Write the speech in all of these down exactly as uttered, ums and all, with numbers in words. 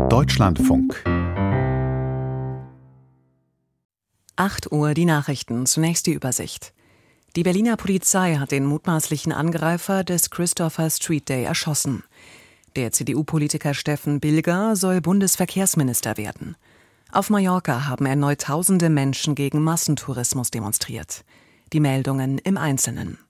Deutschlandfunk. acht Uhr die Nachrichten, zunächst die Übersicht. Die Berliner Polizei hat den mutmaßlichen Angreifer des Christopher Street Day erschossen. Der C D U-Politiker Steffen Bilger soll Bundesverkehrsminister werden. Auf Mallorca haben erneut tausende Menschen gegen Massentourismus demonstriert. Die Meldungen im Einzelnen.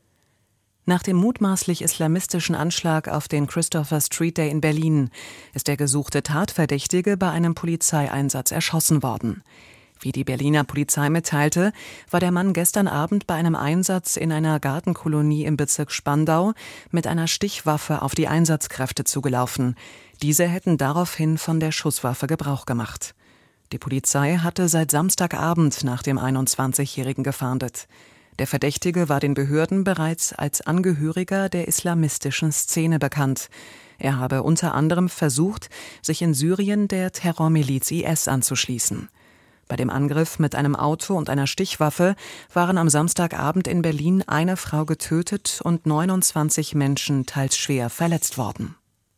Nach dem mutmaßlich islamistischen Anschlag auf den Christopher Street Day in Berlin ist der gesuchte Tatverdächtige bei einem Polizeieinsatz erschossen worden. Wie die Berliner Polizei mitteilte, war der Mann gestern Abend bei einem Einsatz in einer Gartenkolonie im Bezirk Spandau mit einer Stichwaffe auf die Einsatzkräfte zugelaufen. Diese hätten daraufhin von der Schusswaffe Gebrauch gemacht. Die Polizei hatte seit Samstagabend nach dem einundzwanzigjährigen gefahndet. Der Verdächtige war den Behörden bereits als Angehöriger der islamistischen Szene bekannt. Er habe unter anderem versucht, sich in Syrien der Terrormiliz I S anzuschließen. Bei dem Angriff mit einem Auto und einer Stichwaffe waren am Samstagabend in Berlin eine Frau getötet und neunundzwanzig Menschen teils schwer verletzt worden.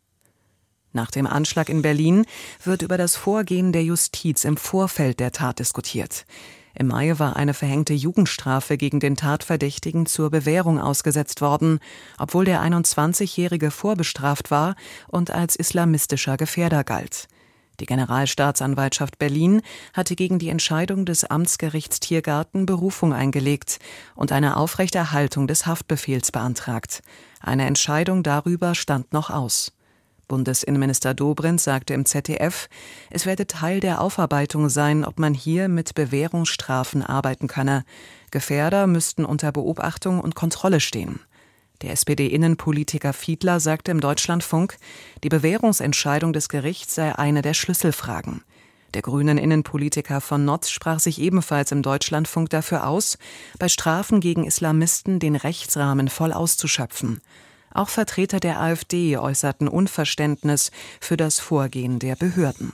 Nach dem Anschlag in Berlin wird über das Vorgehen der Justiz im Vorfeld der Tat diskutiert. Im Mai war eine verhängte Jugendstrafe gegen den Tatverdächtigen zur Bewährung ausgesetzt worden, obwohl der einundzwanzigjährige vorbestraft war und als islamistischer Gefährder galt. Die Generalstaatsanwaltschaft Berlin hatte gegen die Entscheidung des Amtsgerichts Tiergarten Berufung eingelegt und eine Aufrechterhaltung des Haftbefehls beantragt. Eine Entscheidung darüber stand noch aus. Bundesinnenminister Dobrindt sagte im Z D F, es werde Teil der Aufarbeitung sein, ob man hier mit Bewährungsstrafen arbeiten könne. Gefährder müssten unter Beobachtung und Kontrolle stehen. Der S P D-Innenpolitiker Fiedler sagte im Deutschlandfunk, die Bewährungsentscheidung des Gerichts sei eine der Schlüsselfragen. Der grünen Innenpolitiker von Notz sprach sich ebenfalls im Deutschlandfunk dafür aus, bei Strafen gegen Islamisten den Rechtsrahmen voll auszuschöpfen. Auch Vertreter der AfD äußerten Unverständnis für das Vorgehen der Behörden.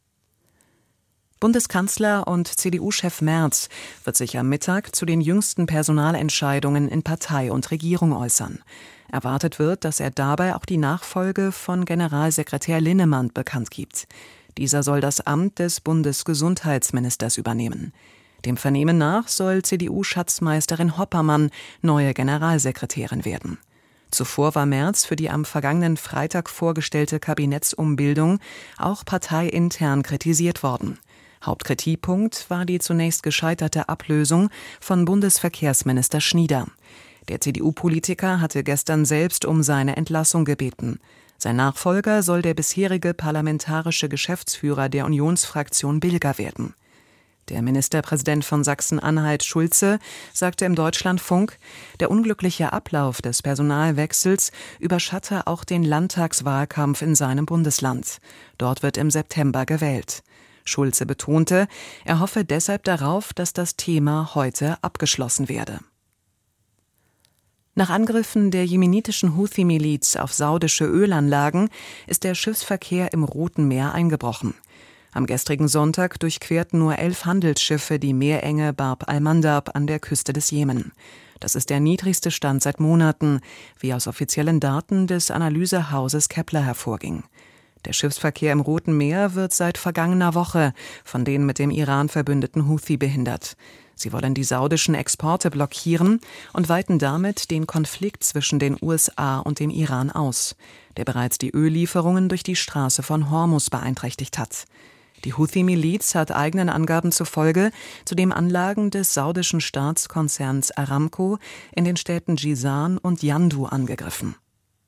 Bundeskanzler und C D U-Chef Merz wird sich am Mittag zu den jüngsten Personalentscheidungen in Partei und Regierung äußern. Erwartet wird, dass er dabei auch die Nachfolge von Generalsekretär Linnemann bekannt gibt. Dieser soll das Amt des Bundesgesundheitsministers übernehmen. Dem Vernehmen nach soll C D U-Schatzmeisterin Hoppermann neue Generalsekretärin werden. Zuvor war Merz für die am vergangenen Freitag vorgestellte Kabinettsumbildung auch parteiintern kritisiert worden. Hauptkritikpunkt war die zunächst gescheiterte Ablösung von Bundesverkehrsminister Schnieder. Der C D U-Politiker hatte gestern selbst um seine Entlassung gebeten. Sein Nachfolger soll der bisherige parlamentarische Geschäftsführer der Unionsfraktion Bilger werden. Der Ministerpräsident von Sachsen-Anhalt Schulze sagte im Deutschlandfunk, der unglückliche Ablauf des Personalwechsels überschatte auch den Landtagswahlkampf in seinem Bundesland. Dort wird im September gewählt. Schulze betonte, er hoffe deshalb darauf, dass das Thema heute abgeschlossen werde. Nach Angriffen der jemenitischen Houthi-Miliz auf saudische Ölanlagen ist der Schiffsverkehr im Roten Meer eingebrochen. Am gestrigen Sonntag durchquerten nur elf Handelsschiffe die Meerenge Bab al-Mandab an der Küste des Jemen. Das ist der niedrigste Stand seit Monaten, wie aus offiziellen Daten des Analysehauses Kepler hervorging. Der Schiffsverkehr im Roten Meer wird seit vergangener Woche von den mit dem Iran verbündeten Houthi behindert. Sie wollen die saudischen Exporte blockieren und weiten damit den Konflikt zwischen den U S A und dem Iran aus, der bereits die Öllieferungen durch die Straße von Hormuz beeinträchtigt hat. Die Houthi-Miliz hat eigenen Angaben zufolge zudem Anlagen des saudischen Staatskonzerns Aramco in den Städten Jizan und Yandu angegriffen.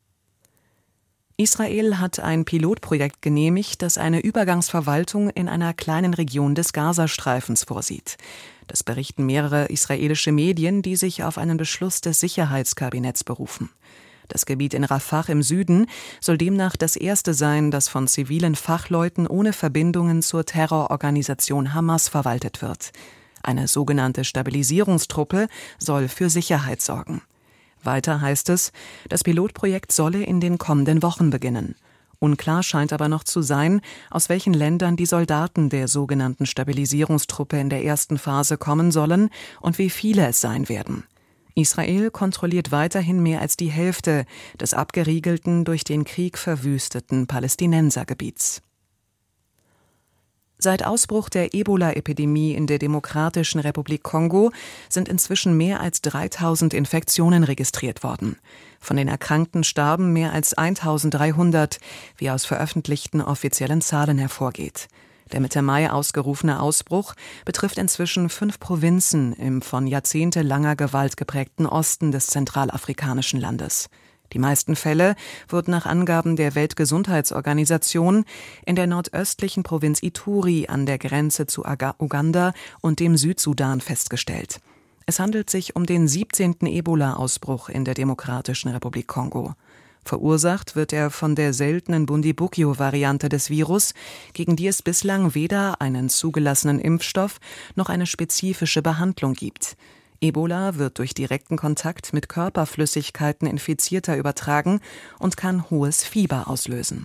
Israel hat ein Pilotprojekt genehmigt, das eine Übergangsverwaltung in einer kleinen Region des Gazastreifens vorsieht. Das berichten mehrere israelische Medien, die sich auf einen Beschluss des Sicherheitskabinetts berufen. Das Gebiet in Rafah im Süden soll demnach das erste sein, das von zivilen Fachleuten ohne Verbindungen zur Terrororganisation Hamas verwaltet wird. Eine sogenannte Stabilisierungstruppe soll für Sicherheit sorgen. Weiter heißt es, das Pilotprojekt solle in den kommenden Wochen beginnen. Unklar scheint aber noch zu sein, aus welchen Ländern die Soldaten der sogenannten Stabilisierungstruppe in der ersten Phase kommen sollen und wie viele es sein werden. Israel kontrolliert weiterhin mehr als die Hälfte des abgeriegelten, durch den Krieg verwüsteten Palästinensergebiets. Seit Ausbruch der Ebola-Epidemie in der Demokratischen Republik Kongo sind inzwischen mehr als dreitausend Infektionen registriert worden. Von den Erkrankten starben mehr als eintausenddreihundert, wie aus veröffentlichten offiziellen Zahlen hervorgeht. Der Mitte Mai ausgerufene Ausbruch betrifft inzwischen fünf Provinzen im von jahrzehntelanger Gewalt geprägten Osten des zentralafrikanischen Landes. Die meisten Fälle wurden nach Angaben der Weltgesundheitsorganisation in der nordöstlichen Provinz Ituri an der Grenze zu Uganda und dem Südsudan festgestellt. Es handelt sich um den siebzehnten Ebola-Ausbruch in der Demokratischen Republik Kongo. Verursacht wird er von der seltenen Bundibugyo-Variante des Virus, gegen die es bislang weder einen zugelassenen Impfstoff noch eine spezifische Behandlung gibt. Ebola wird durch direkten Kontakt mit Körperflüssigkeiten Infizierter übertragen und kann hohes Fieber auslösen.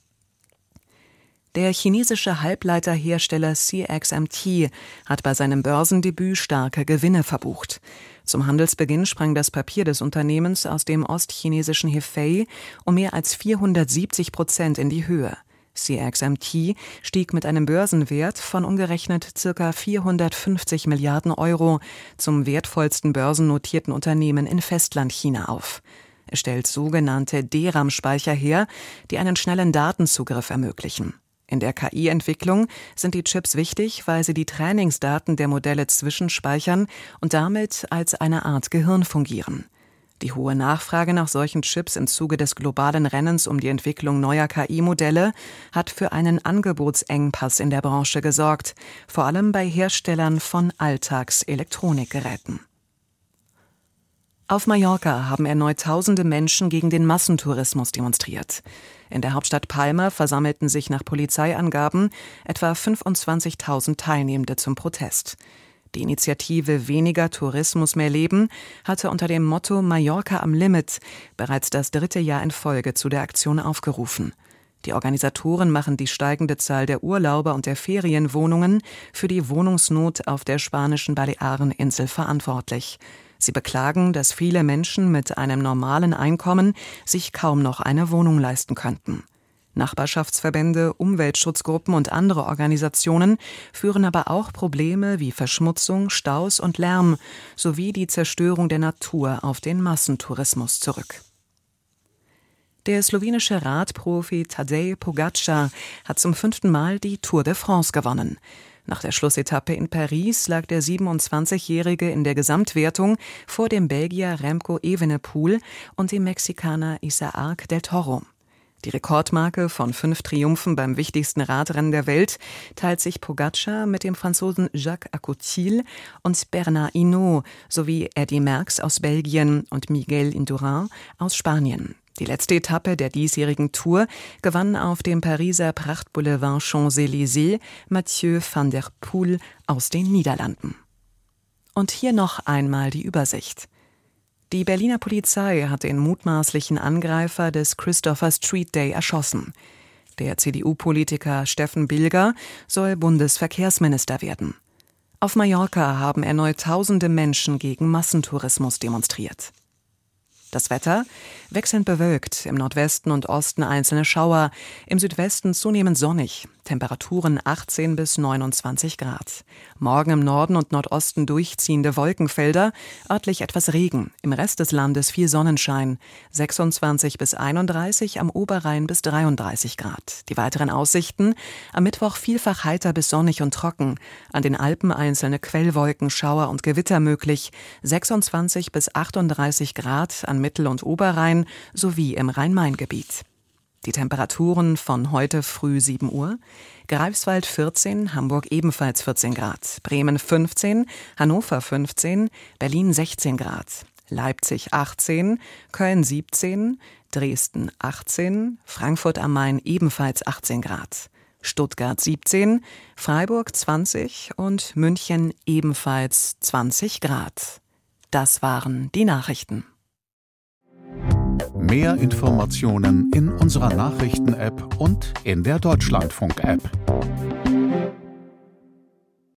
Der chinesische Halbleiterhersteller C X M T hat bei seinem Börsendebüt starke Gewinne verbucht. Zum Handelsbeginn sprang das Papier des Unternehmens aus dem ostchinesischen Hefei um mehr als vierhundertsiebzig Prozent in die Höhe. C X M T stieg mit einem Börsenwert von umgerechnet ca. vierhundertfünfzig Milliarden Euro zum wertvollsten börsennotierten Unternehmen in Festlandchina auf. Es stellt sogenannte D RAM-Speicher her, die einen schnellen Datenzugriff ermöglichen. In der K I-Entwicklung sind die Chips wichtig, weil sie die Trainingsdaten der Modelle zwischenspeichern und damit als eine Art Gehirn fungieren. Die hohe Nachfrage nach solchen Chips im Zuge des globalen Rennens um die Entwicklung neuer K I-Modelle hat für einen Angebotsengpass in der Branche gesorgt, vor allem bei Herstellern von Alltagselektronikgeräten. Auf Mallorca haben erneut tausende Menschen gegen den Massentourismus demonstriert. In der Hauptstadt Palma versammelten sich nach Polizeiangaben etwa fünfundzwanzigtausend Teilnehmende zum Protest. Die Initiative Weniger Tourismus, mehr Leben hatte unter dem Motto Mallorca am Limit bereits das dritte Jahr in Folge zu der Aktion aufgerufen. Die Organisatoren machen die steigende Zahl der Urlauber und der Ferienwohnungen für die Wohnungsnot auf der spanischen Baleareninsel verantwortlich. Sie beklagen, dass viele Menschen mit einem normalen Einkommen sich kaum noch eine Wohnung leisten könnten. Nachbarschaftsverbände, Umweltschutzgruppen und andere Organisationen führen aber auch Probleme wie Verschmutzung, Staus und Lärm sowie die Zerstörung der Natur auf den Massentourismus zurück. Der slowenische Radprofi Tadej Pogačar hat zum fünften Mal die Tour de France gewonnen. Nach der Schlussetappe in Paris lag der siebenundzwanzigjährige in der Gesamtwertung vor dem Belgier Remco Evenepoel und dem Mexikaner Isaac del Toro. Die Rekordmarke von fünf Triumphen beim wichtigsten Radrennen der Welt teilt sich Pogačar mit dem Franzosen Jacques Anquetil und Bernard Hinault sowie Eddy Merckx aus Belgien und Miguel Indurain aus Spanien. Die letzte Etappe der diesjährigen Tour gewann auf dem Pariser Prachtboulevard Champs-Élysées Mathieu van der Poel aus den Niederlanden. Und hier noch einmal die Übersicht. Die Berliner Polizei hat den mutmaßlichen Angreifer des Christopher Street Day erschossen. Der C D U-Politiker Steffen Bilger soll Bundesverkehrsminister werden. Auf Mallorca haben erneut tausende Menschen gegen Massentourismus demonstriert. Das Wetter wechselnd bewölkt, im Nordwesten und Osten einzelne Schauer, im Südwesten zunehmend sonnig, Temperaturen achtzehn bis neunundzwanzig Grad. Morgen im Norden und Nordosten durchziehende Wolkenfelder, örtlich etwas Regen, im Rest des Landes viel Sonnenschein, sechsundzwanzig bis einunddreißig, am Oberrhein bis dreiunddreißig Grad. Die weiteren Aussichten: am Mittwoch vielfach heiter bis sonnig und trocken, an den Alpen einzelne Quellwolken, Schauer und Gewitter möglich, sechsundzwanzig bis achtunddreißig Grad an Mittel- und Oberrhein sowie im Rhein-Main-Gebiet. Die Temperaturen von heute früh sieben Uhr: Greifswald vierzehn, Hamburg ebenfalls vierzehn Grad, Bremen fünfzehn, Hannover fünfzehn, Berlin sechzehn Grad, Leipzig achtzehn, Köln siebzehn, Dresden achtzehn, Frankfurt am Main ebenfalls achtzehn Grad, Stuttgart siebzehn, Freiburg zwanzig und München ebenfalls zwanzig Grad. Das waren die Nachrichten. Mehr Informationen in unserer Nachrichten-App und in der Deutschlandfunk-App.